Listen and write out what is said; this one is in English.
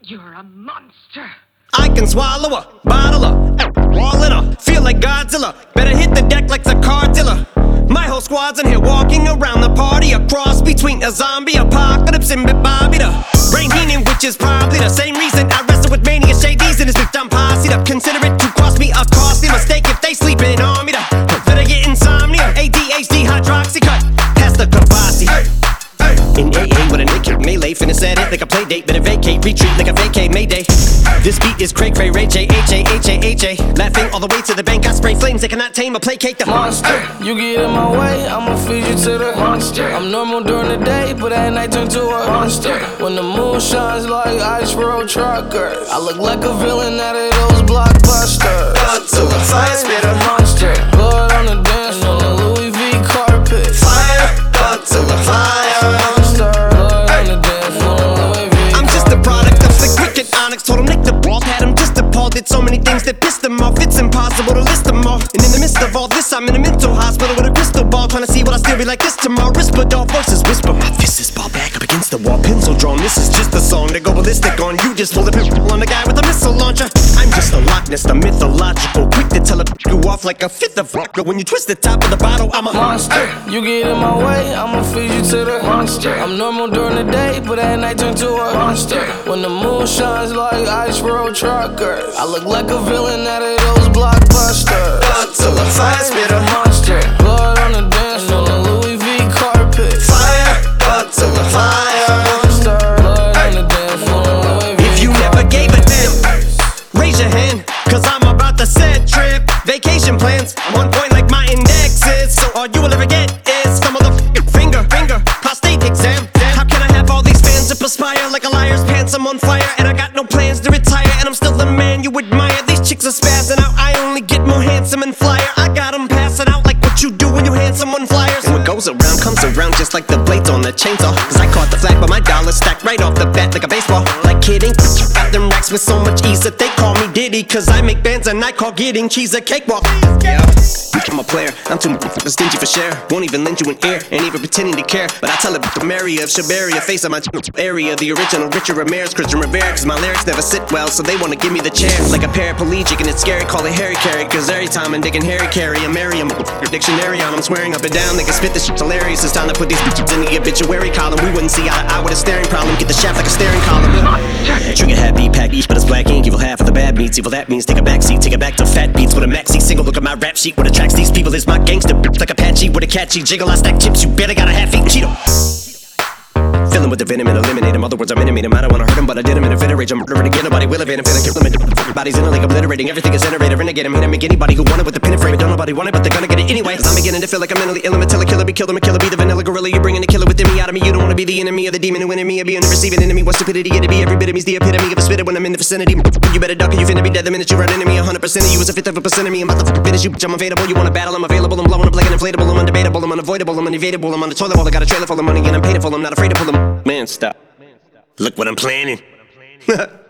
You're a monster. I can swallow a bottle of wall in her. Feel like Godzilla. Better hit the deck like the car dealer. My whole squad's in here walking around the party. A cross between a zombie apocalypse and Bobby the Brain Heenan, which is probably the same reason I wrestle with mania shades in this bitch. I'm posse up. Consider it to cost me a costly mistake if they sleeping on me. Better get insomnia. ADHD hydroxy cut. Pass the Kavasi. In AA with a naked melee, finna set it like a play date. Better vacate, retreat like a vacate Mayday. This beat is cray cray, Ray J, H-A, laughing all the way to the bank. I spray flames, they cannot tame or placate the monster. You get in my way, I'ma feed you to the monster. I'm normal during the day, but at night turn to a monster. When the moon shines like ice road truckers, I look like a villain out of those blockbusters. To a fire spitter monster. Blood on the dance floor, the Louis V carpet. Fire, to a fire monster. Blood on the dance floor, Louis V I'm just a product of the cricket onyx. Told him Nick the ball, had him just appalled. Did so many things that pissed him off. It's impossible to list them all. And in the midst of all this, I'm in a mental hospital with a crystal ball, trying to see what I still be like this tomorrow. Rispadol versus whisper. My fist is ball back up against the wall, pencil drawn. This is just a song to go ballistic on. You just pull the pimple on the guy with a missile launcher. I'm just a Loch Ness, the mythological, quick to tell you off like a fifth of vodka. When you twist the top of the bottle, I'm a monster. You get in my way, I'ma feed you to the monster. I'm normal during the day, but at night turn to a monster. When the moon shines like ice road truckers, I look like a villain out of those blockbusters. to a fire spitter monster. Blood on the dance floor, the Louis V carpet. Fire, to a fire monster. Blood on the dance floor, Louis V. If you never gave a damn, raise your hand, cause I'm about to set trip. Vacation plans, I'm on point like my index is. So all you will ever get is some motherfucking finger, prostate exam. How can I have all these fans that perspire like a liar's pants? I'm on fire and I got no plans to retire, and I'm still the man you admire. These chicks are spazzing out, I only get more handsome and flyer. I got them passing out like what you do when you hand someone flyers. And what goes around comes around just like the blades on the chainsaw. Cause I caught the flag but my dollar stacked right off the bat like a baseball. Like kidding, got them racks with so much ease that they call me Diddy. Cause I make bands and I call getting cheese a cakewalk. Yeah, I'm a player, I'm too stingy for share. Won't even lend you an ear, ain't even pretending to care. But I tell it to Mary of Shabaria, face of my area. The original Richard Ramirez, Christian Rivera. Cause my lyrics never sit well, so they wanna give me the chair. Like a paraplegic and it's scary, call it Harry Carry. Cause every time I'm digging Harry Carry, I marry him. Dictionary on, I'm swearing up and down. They can spit this shit's hilarious. It's time to put these bitches in the obituary column. We wouldn't see eye to eye with a staring problem. Get the shaft like a staring column. Trigger happy, pack each, but it's black ink. Evil half of the bad meats. Evil that means take a back seat, take it back to fat beats with a maxi single. Look at my rap sheet. What attracts these people is my gangster like Apache with a catchy jiggle. I stack chips, you better got a half-eaten Cheeto. Fill him with the venom and eliminate him. Other words, I'm intimate him. I don't wanna hurt him, but I did him in a fit of rage. I'm murdering again, nobody will evade him. Finna kill him and bodies in a lake, obliterating. Everything is iterated, renegade him. Hit him, make anybody who want it with the pin and frame. Don't nobody want it, but they're gonna get it anyway. Cause I'm beginning to feel like I'm mentally ill. I'm a killer, be killed, I'm a killer, be the vanilla gorilla. You're bringing the killer within me out of me. You don't wanna be the enemy of the demon who in me. Or be in the receiving enemy. What stupidity it'd be. Every bit of me's the epitome of a spitter when I'm in the vicinity. You better duck or you finna be dead the minute you run into me. 100% of you is a fifth of a percent of me. I'm about to finish you, bitch. I'm available. You wanna battle? I'm available. I'm blowing up like an inflatable. I'm undebatable. I'm unavoidable. I'm unevadable. I'm on the toilet bowl. I got a trailer full of money and I'm paid for. I'm not afraid to pull them. Man, stop. Look what I'm planning.